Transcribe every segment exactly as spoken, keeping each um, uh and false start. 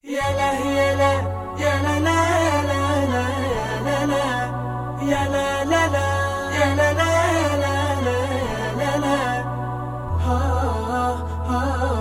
يا لا يا لا يا لا لا لا لا يا لا لا لا يا لا لا لا لا لا ها ها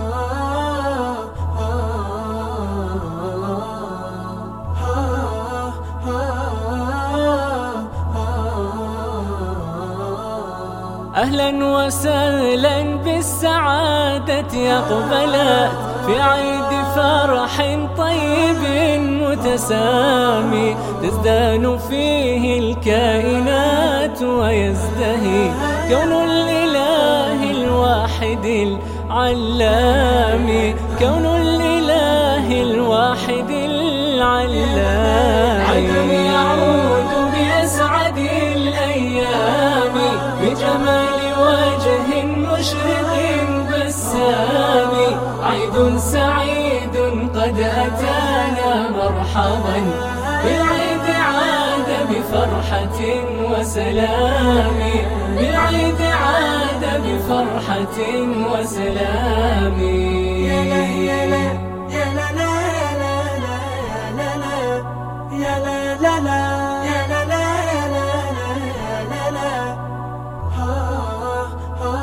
أهلا وسهلا بالسعادة يقبلت في عيد فرح طيب متسامي، تزدان فيه الكائنات ويزدهي كون الإله الواحد العلام، كون الإله الواحد العلام. عيد يعود بأسعد الأيام بجمال وجه مشرق بسام، عيد سعيد قد أتانا مرحبا، بالعيد عاد بفرحة وسلام، بالعيد عاد بفرحة وسلام. يا لا يا لا يا لا لا لا لا لا يا لا لا لا يا لا لا لا لا لا ها ها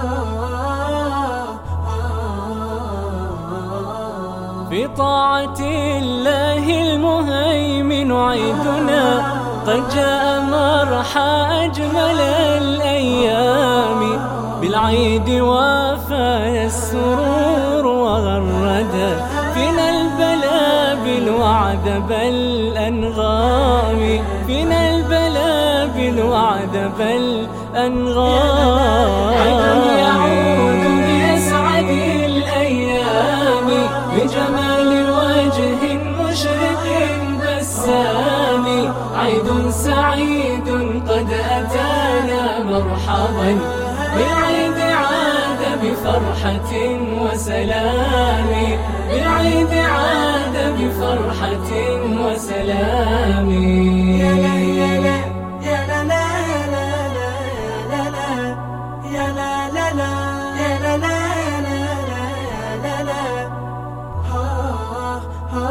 في طاعة الله المهيمن عيدنا، قد جاء مرحى أجمل الأيام، بالعيد وافى السرور وغرد فينا البلا بالوعد بالأنغام، فينا البلا بالوعد بالأنغام. عيد يعود بأسعد الأيام بجمال وجه مشرق بسام، عيد سعيد قد أتانا مرحبا، بالعيد عاد بفرحة وسلام، بالعيد عاد بفرحة وسلام. يا لا يا لا يا لا لا لا لا لا يا لا لا لا يا لا لا لا لا ها ها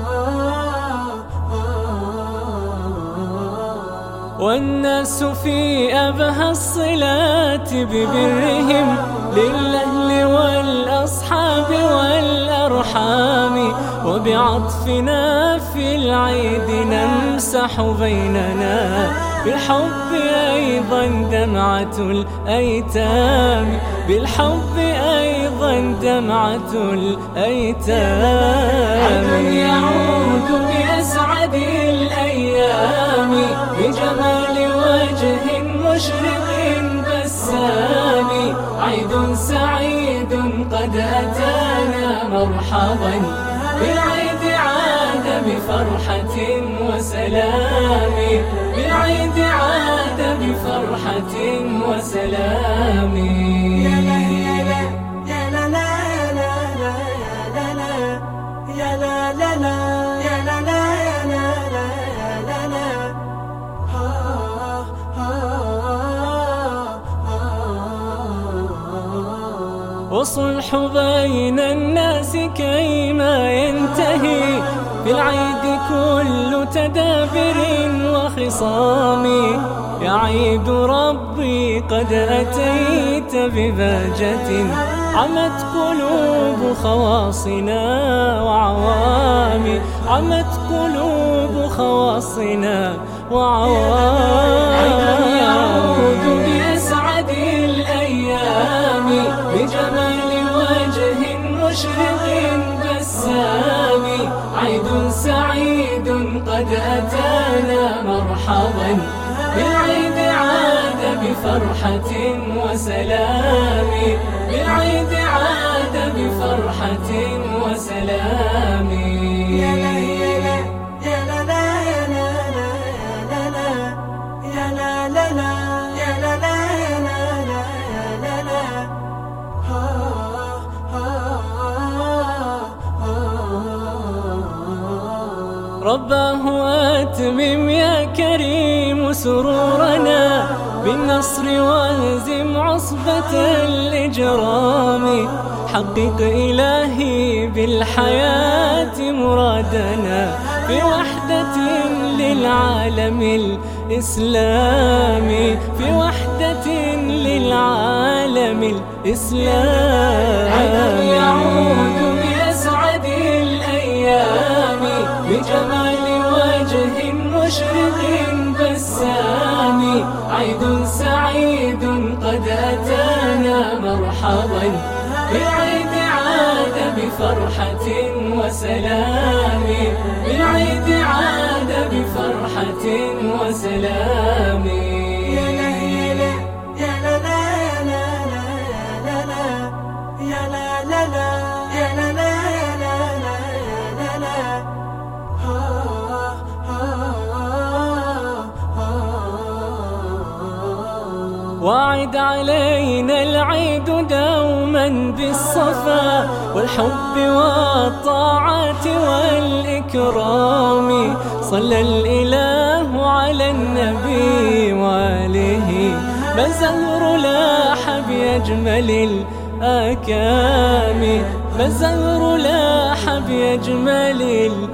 والناس في أبهى الصلات ببرهم للأهل والأصحاب والأرحام، وبعطفنا في العيد نمسح بيننا، بالحب أيضا دمعة الأيتام، بالحب أيضا دمعة الأيتام. عيد يعود بأسعد الأيام بجمال وجه مشرق بسام، عيد سعيد قد أتانا مرحبا، بالعيد عاد بفرحة وسلام، بالعيد عاد بفرحة وسلام. يا لا يا لا يا لا لا لا لا لا يا لا لا لا يا لا لا لا لا لا ها ها وصلح بين الناس كيما ينتهي، في العيد كل تدابر وخصام، يا عيد ربي قد أتيت ببهجة، عمت قلوب خواصنا وعوام، عمت قلوب خواصنا وعوام. عيد يعود بأسعد الأيام بجمال وجه مشرق بسام، عيد سعيد قد أتانا مرحبا، بالعيد عاد بفرحة وسلام، بالعيد عاد بفرحة وسلام. يا لا يا لا يا لا لا لا لا يا لا لا لا يا لا لا لا لا ها ها رباه أتمم يا كريم سرورنا، النصر واهزم عصبة الإجرام، حقق إلهي بالحياة مرادنا في وحدة للعالم الإسلامي، في وحدة للعالم الإسلامي. يعود بأسعد الأيام بجمال وجه مشرق بسام، عيد سعيد قد أتانا مرحبا، بالعيد عاد بفرحة وسلام، بالعيد عاد بفرحة وسلام. يا لا يا لا يا لا لا لا لا لا يا لا لا لا يا لا لا لا لا لا ها ها ها. وعد علينا العيد دوما بالصفا والحب والطاعة والإكرام، صلى الإله على النبي وآله، بزهر لاح بأجمل الآكام، بزهر لاح بأجمل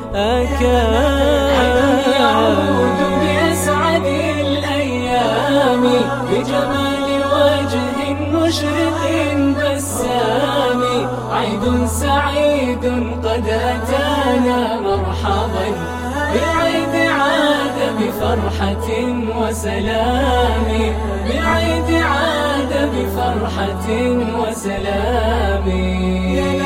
الآكام. يعود بأسعد الأيام بجمال وجه مشرق بسام، عيد سعيد قد أتانا مرحبا، بالعيد عاد بفرحة وسلام، بالعيد عاد بفرحة وسلام.